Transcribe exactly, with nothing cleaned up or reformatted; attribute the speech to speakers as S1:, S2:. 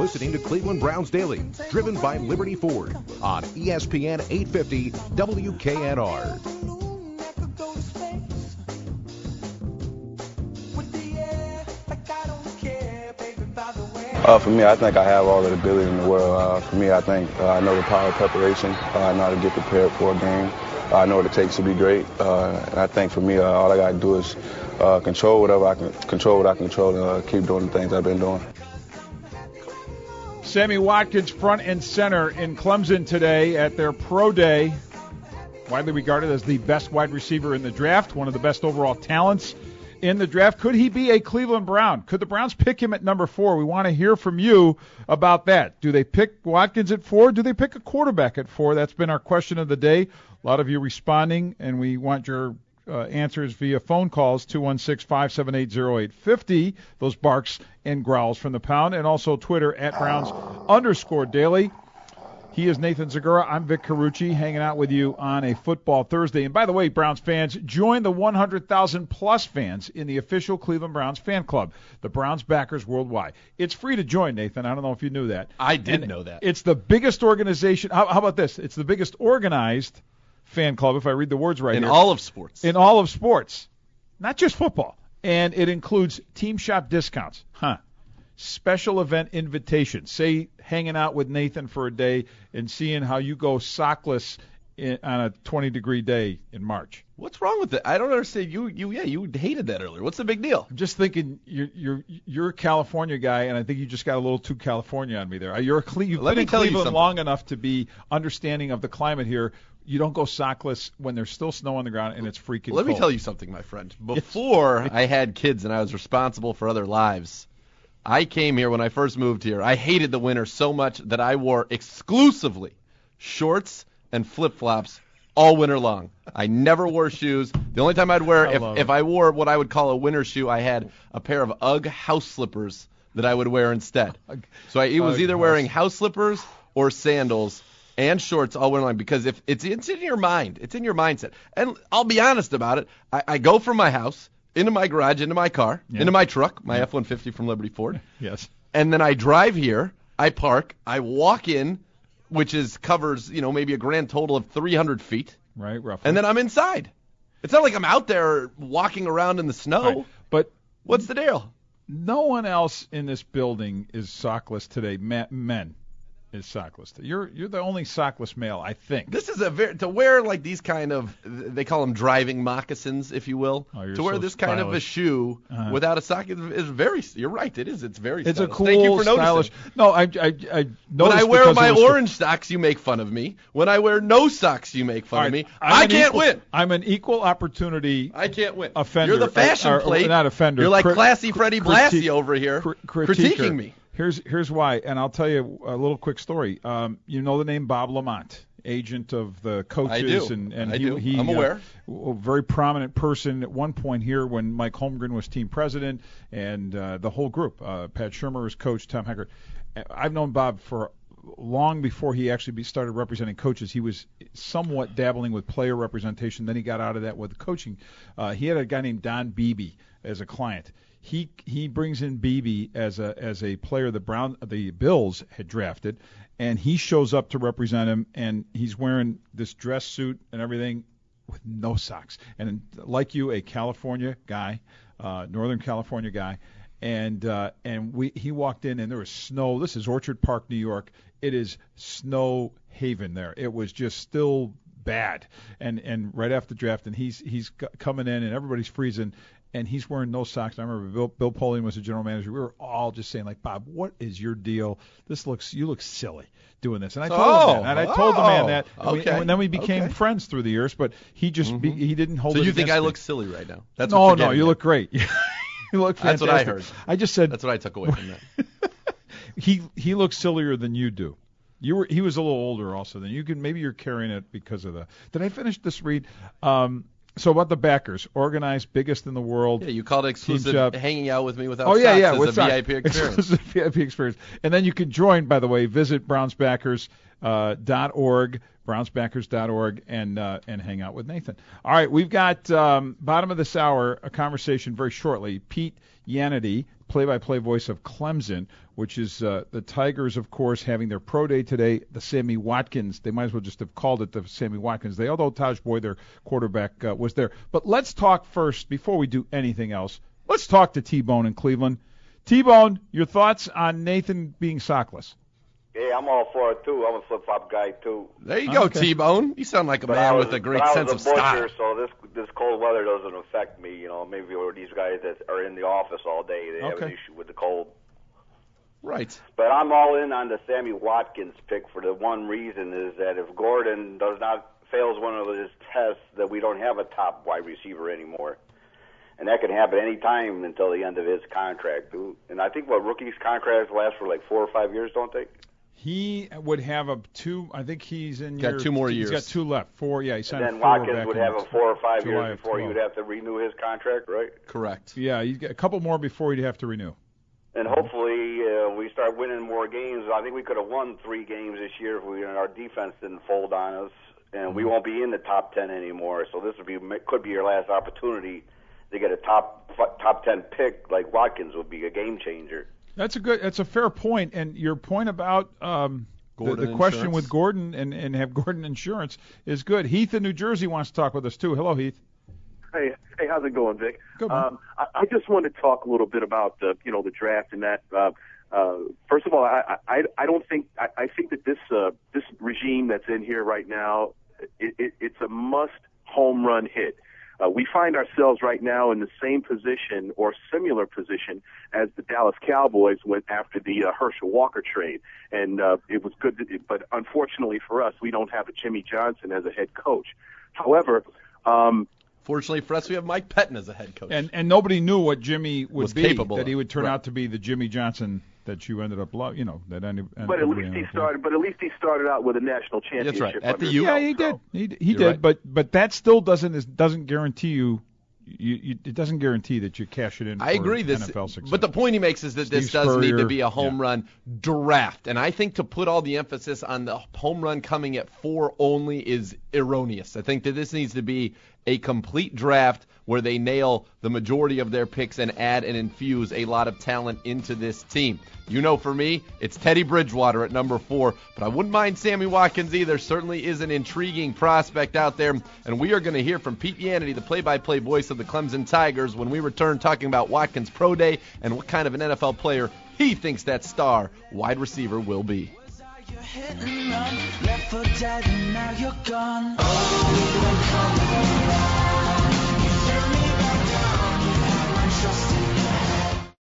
S1: listening to Cleveland Browns Daily, driven by Liberty Ford on E S P N eight fifty W K N R.
S2: Uh, for me, I think I have all the ability in the world. Uh, for me, I think uh, I know the power of preparation. Uh, I know how to get prepared for a game. Uh, I know what it takes to be great. Uh, and I think for me, uh, all I got to do is uh, control whatever I can control what I can control and uh, keep doing the things I've been doing.
S3: Sammy Watkins front and center in Clemson today at their pro day. Widely regarded as the best wide receiver in the draft, one of the best overall talents in the draft. Could he be a Cleveland Brown? Could the Browns pick him at number four? We want to hear from you about that. Do they pick Watkins at four? Do they pick a quarterback at four? That's been our question of the day. A lot of you responding, and we want your uh, answers via phone calls, two one six, five seven eight, zero eight five zero, those barks and growls from the pound, and also Twitter at Browns underscore daily. He is Nathan Zagura. I'm Vic Carucci, hanging out with you on a Football Thursday. And by the way, Browns fans, join the one hundred thousand plus fans in the official Cleveland Browns fan club, the Browns Backers Worldwide. It's free to join, Nathan. I don't know if you knew that.
S4: I did
S3: and
S4: know that.
S3: It's the biggest organization. How, how about this? It's the biggest organized fan club, if I read the words right
S4: in
S3: here.
S4: In all of sports.
S3: In all of sports. Not just football. And it includes team shop discounts. Huh. Special event invitations. Say hanging out with Nathan for a day and seeing how you go sockless in, on a twenty-degree day in March.
S4: What's wrong with it? I don't understand. You, you, yeah, you hated that earlier. What's the big deal?
S3: I'm just thinking you're you're you're a California guy, and I think you just got a little too California on me there. You're a Cle- you've
S4: Let
S3: been
S4: me
S3: in
S4: tell you
S3: Cleveland
S4: something.
S3: long enough to be understanding of the climate here. You don't go sockless when there's still snow on the ground and it's freaking
S4: Let
S3: cold.
S4: me tell you something, my friend. Before I had kids and I was responsible for other lives, I came here when I first moved here. I hated the winter so much that I wore exclusively shorts and flip-flops all winter long. I never wore shoes. The only time I'd wear,
S3: I
S4: if,
S3: love
S4: if
S3: it.
S4: I wore what I would call a winter shoe, I had a pair of Ugg house slippers that I would wear instead. So I, it was
S3: Ugg
S4: either
S3: house.
S4: wearing house slippers or sandals and shorts all winter long, because if it's it's in your mind, it's in your mindset. And I'll be honest about it. I, I go from my house into my garage, into my car,
S3: Yeah.
S4: into my truck, my
S3: Yeah.
S4: F one fifty from Liberty Ford.
S3: Yes.
S4: And then I drive here, I park, I walk in, which is covers, you know, maybe a grand total of three hundred feet,
S3: Right, roughly.
S4: and then I'm inside. It's not like I'm out there walking around in the snow.
S3: Right. But
S4: What's the deal?
S3: no one else in this building is sockless today. Ma- men is sockless. You're you're the only sockless male, I think.
S4: This is a very to wear like these kind of, they call them driving moccasins, if you will.
S3: Oh, you're
S4: to wear
S3: so
S4: this kind of a
S3: stylish.
S4: shoe
S3: Uh-huh.
S4: without a sock is, is very. You're right. It is. It's very.
S3: It's a
S4: stylish.
S3: cool,
S4: Thank you for noticing.
S3: stylish. No, I I I
S4: When
S3: noticed
S4: I wear
S3: because
S4: my
S3: it was-
S4: orange socks, you make fun of me. When I wear no socks, you make fun
S3: All
S4: of
S3: right,
S4: me.
S3: I'm
S4: I
S3: an
S4: can't
S3: equal-
S4: win.
S3: I'm an equal opportunity
S4: I can't win.
S3: offender.
S4: You're the fashion
S3: or- or
S4: plate.
S3: not offender.
S4: You're like
S3: cri-
S4: classy Freddie
S3: critique-
S4: Blassie over here,
S3: cri-
S4: critiquing
S3: critiquer.
S4: me.
S3: Here's here's why, and I'll tell you a little quick story. Um, you know the name Bob Lamont, agent of the coaches,
S4: I do.
S3: and and
S4: I
S3: he,
S4: do.
S3: he
S4: I'm
S3: uh,
S4: aware.
S3: a very prominent person at one point here when Mike Holmgren was team president, and uh, the whole group. Uh, Pat Shermer was coach, Tom Hackert. I've known Bob for long before he actually be started representing coaches. He was somewhat dabbling with player representation. Then he got out of that with coaching. Uh, he had a guy named Don Beebe as a client. He he brings in Beebe as a as a player the Brown the Bills had drafted, and he shows up to represent him, and he's wearing this dress suit and everything with no socks. And like you, a California guy, uh, Northern California guy, and uh, and we he walked in and there was snow. This is Orchard Park, New York. It is snow haven there. It was just still bad, and and right after the draft, and he's he's c- coming in and everybody's freezing. And he's wearing no socks. I remember Bill, Bill Polian was the general manager. We were all just saying, like, Bob, what is your deal? This looks, you look silly doing this. And I told
S4: Oh,
S3: him that. And I told the man
S4: oh,
S3: that. And, we,
S4: okay,
S3: and then we became
S4: okay.
S3: friends through the years. But he just, be, he didn't hold.
S4: So
S3: it
S4: you think
S3: against
S4: I
S3: me.
S4: look silly right now? That's
S3: no,
S4: what you're
S3: no,
S4: getting
S3: you
S4: at.
S3: look great. you look fantastic.
S4: That's what I heard.
S3: I just said
S4: That's what I took away from that.
S3: he he looks sillier than you do. You were he was a little older also than you. Can maybe you're carrying it because of the. Did I finish this read? Um, so about the backers, organized, biggest in the world.
S4: Yeah, you called it exclusive
S3: shop.
S4: hanging out with me without
S3: Oh, yeah,
S4: socks
S3: yeah,
S4: as
S3: with
S4: a
S3: socks.
S4: V I P experience.
S3: Exclusive V I P experience. And then you can join, by the way, visit brownsbackers dot org, brownsbackers dot org, and uh, and hang out with Nathan. All right, we've got um, bottom of this hour a conversation very shortly. Pete Yanity, play-by-play voice of Clemson, which is uh, the Tigers, of course, having their pro day today. The Sammy Watkins, they might as well just have called it the Sammy Watkins Day, although Taj Boyd, their quarterback, uh, was there. But let's talk first, before we do anything else, let's talk to T-Bone in Cleveland. T-Bone, your thoughts on Nathan being sockless?
S5: Yeah, I'm all for it, too. I'm a flip-flop guy, too.
S4: There you go,
S3: okay.
S4: T-Bone. You sound like a
S5: but
S4: man
S5: was,
S4: with a great
S5: but
S4: sense
S5: I was a
S4: of
S5: butcher,
S4: style.
S5: So this this cold weather doesn't affect me. You know, maybe we're these guys that are in the office all day, they have
S3: Okay.
S5: an issue with the cold.
S4: Right.
S5: But I'm all in on the Sammy Watkins pick for the one reason is that if Gordon does not fails one of his tests, that we don't have a top wide receiver anymore. And that can happen any time until the end of his contract. And I think what rookies' contracts last for like four or five years, don't they?
S3: He would have a two. I think he's in
S4: Got
S3: year,
S4: two more
S3: he's
S4: years.
S3: got two left. Four. Yeah, he signed
S5: And then
S3: four
S5: Watkins
S3: back
S5: would
S3: in
S5: have a four or five
S3: July
S5: years
S3: of
S5: before he
S3: twelve.
S5: would have to renew his contract, right?
S4: Correct.
S3: Yeah, he's got a couple more before he'd have to renew.
S5: And hopefully uh, we start winning more games. I think we could have won three games this year if we, our defense didn't fold on us, and we won't be in the top ten anymore. So this would be could be your last opportunity to get a top top ten pick like Watkins would be a game changer.
S3: That's a good. That's a fair point. And your point about um, the,
S4: Gordon
S3: the question
S4: Insurance.
S3: with Gordon and, and have Gordon Insurance is good. Heath in New Jersey wants to talk with us too. Hello, Heath.
S6: Hey, hey, how's it going, Vic?
S3: Good, man.
S6: Um, I, I just wanted to talk a little bit about the, you know, the draft and that. Uh, uh, first of all, I, I, I don't think I, I think that this uh, this regime that's in here right now, it, it, it's a must home run hit. Uh, we find ourselves right now in the same position or similar position as the Dallas Cowboys went after the uh, Herschel Walker trade, and uh, it was good. To, but unfortunately for us, we don't have a Jimmy Johnson as a head coach. However. Um,
S4: Fortunately for us, we have Mike Pettin as a head coach.
S3: And and nobody knew what Jimmy would
S4: Was
S3: be.
S4: capable
S3: That
S4: of.
S3: he would turn
S4: Right.
S3: out to be the Jimmy Johnson that you ended up, lo- you know, that ended.
S6: But at least he started. But at least he started out with a national championship.
S4: That's right. At the
S6: under
S4: U.
S6: his
S3: Yeah,
S6: belt,
S3: he did.
S6: so.
S3: He, he
S4: You're
S3: did.
S4: right.
S3: But but that still doesn't is, doesn't guarantee you. You, you, it doesn't guarantee that you cash it in.
S4: I
S3: for
S4: agree. This,
S3: N F L success.
S4: but the point he makes is that this
S3: Steve
S4: does need to
S3: Spurrier,
S4: be a home
S3: yeah.
S4: run draft, and I think to put all the emphasis on the home run coming at four only is erroneous. I think that this needs to be a complete draft where they nail the majority of their picks and add and infuse a lot of talent into this team. You know, for me, it's Teddy Bridgewater at number four, but I wouldn't mind Sammy Watkins either. Certainly is an intriguing prospect out there, and we are going to hear from Pete Yanity, the play-by-play voice of the Clemson Tigers, when we return talking about Watkins' pro day and what kind of an N F L player he thinks that star wide receiver will be.
S7: You hit and run, left foot dead and now you're gone. Oh,